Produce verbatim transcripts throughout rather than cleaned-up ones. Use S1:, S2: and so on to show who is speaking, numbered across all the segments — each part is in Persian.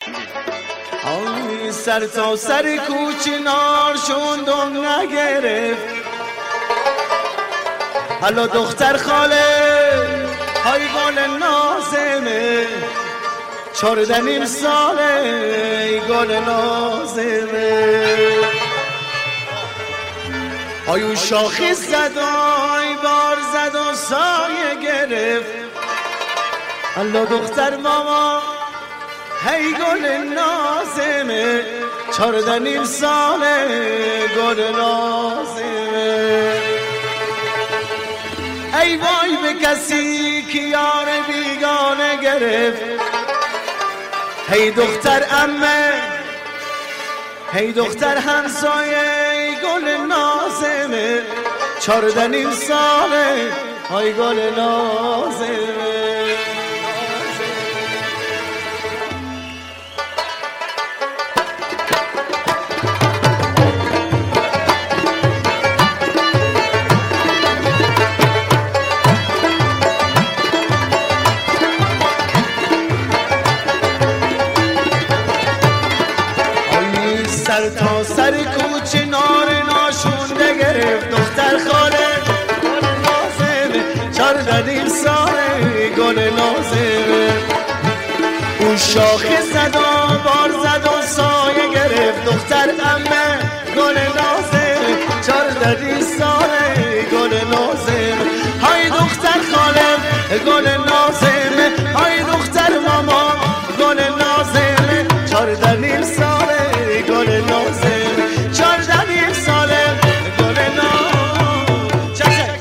S1: آی سر تا سر کوچه نارشون دم نگرفت، حالا دختر خاله های گل نازمه، چارده نیم ساله گل نازمه. آیو شاخی زد آی بار زد و سایه گرفت، حالا دختر ماما هی گل نازمه، چارده نیم ساله گل نازمه. ای وای به کسی که یار بیگانه گرفت، هی دختر عمه هی دختر همسایه گل نازمه، چارده نیم ساله های گل نازمه. سر تا سر کوچه نار ناشونده گرفت، دختر خاله گل نازمه، چارده نیم ساله گل نازمه. اون شاخه زد و بار زد و سایه گرفت، دختر عمه گل نازمه، چارده نیم ساله گل نازمه. های دختر خاله گل نازمه، های دختر ماما گل نازمه، چارده نیم ساله گل نازمه، چارده نیم ساله گل نازمه.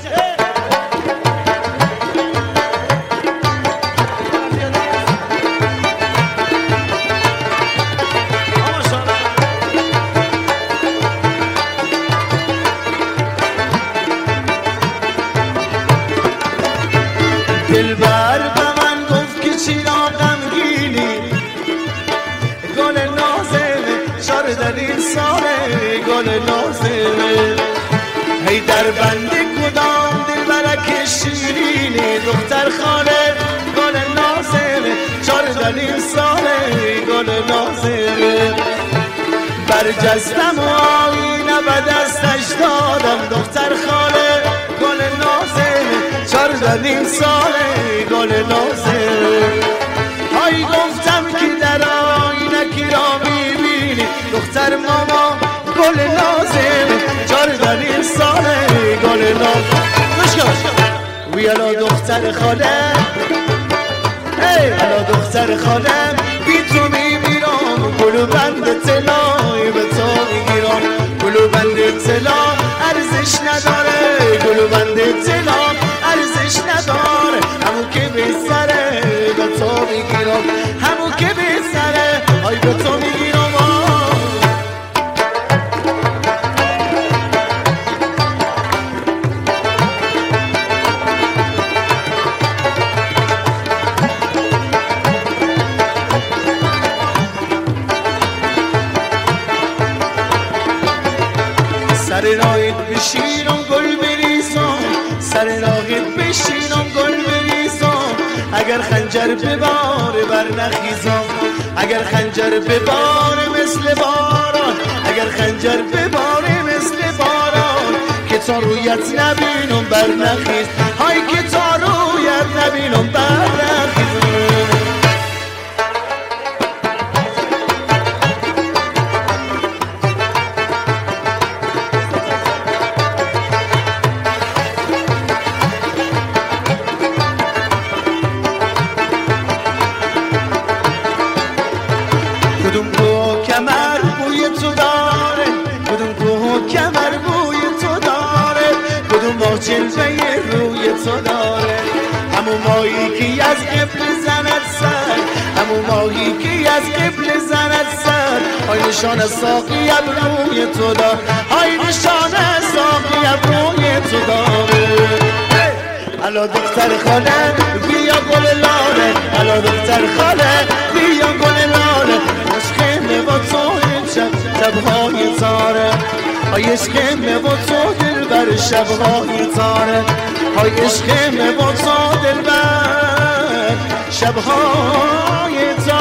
S1: دلبر به من گفت که چرا غمگینی، گل نازمه، چارده نیم ساله گل نازمه. هی در بند کدام دلبرک شیرینی، دختر خاله گل نازمه، چارده نیم ساله گل نازمه. برجستم و آینه به دستش دادم، دختر خاله گل نازمه، چارده نیم ساله گل نازمه. های گفتم که در آینه کی را میبینی، دختر ماما گل نازمه، چارده نیم ساله گل نازمه. ویالا دختر خاله ای الا دختر خاله، بی تو میمیرم، گلو بند طلای به تو میگیرم، گلو بند طلا ارزش نداره، گلو بند طلا ارزش نداره، همون که به سره به تو میگیرم، همون که به سره های به تو میگیرم. سر راهت بشینم گل بریزم، سر راهت بشینم گل بریزم، اگر خنجر بباره بر نخیزم، اگر خنجر بباره مثل باران، اگر خنجر بباره مثل باران، که تا رویت نبینم بر نخیز، های که تا رویت نبینم بر نخیز. کدوم کوه کمر بوی تو داره، کدوم کوه کمر بوی تو داره، کدوم ماه جلوه روی تو داره، همون ماهی که از قبل زند سر، همون ماهی که از قبل زند سر، های نشان ساقی ابروی تو داره، های نشان ساقی ابروی تو داره. الا دختر خاله بیا گل لاله، الا دختر خاله بیا گل لاله، عشق با تو شب شبهای تاره، های عشق با تو دل بر شبهای تاره، های عشق با تو دل بر شبهای تاره.